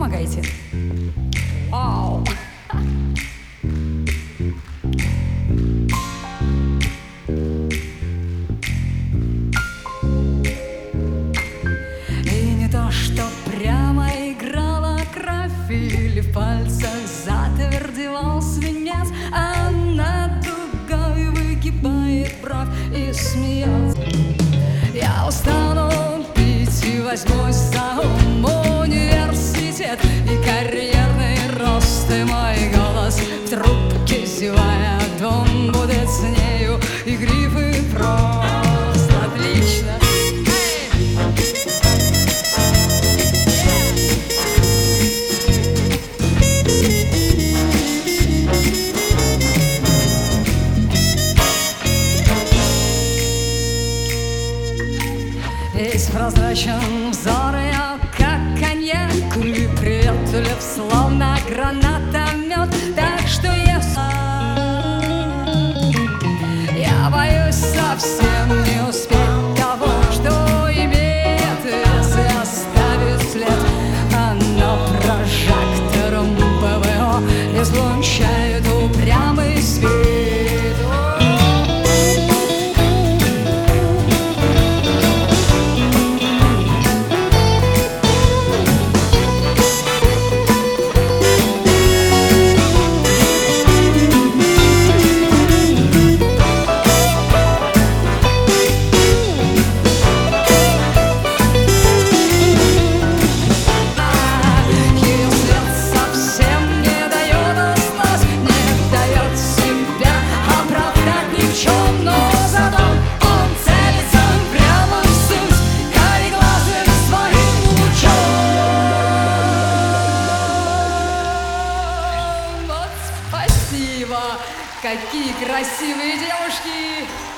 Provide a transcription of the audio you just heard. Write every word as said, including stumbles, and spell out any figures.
помогайте. Вау! И не то, что прямо играла кровь, или в пальцах затвердевал свинец, а над дугой выгибает бровь и смеется. Я устану пить и возьмусь за ум, университет и карьерный рост, и мой голос в трубке, зевая, дом будет с нею, и грифы просто отлично. Весь прозрачен взор ее, как коньяк, и приветлив, словно гранатомет. Так что если я боюсь совсем не успеть того, что имеет, если оставит след, она прожектором ПВО излучает упрямый свет. Какие красивые девушки!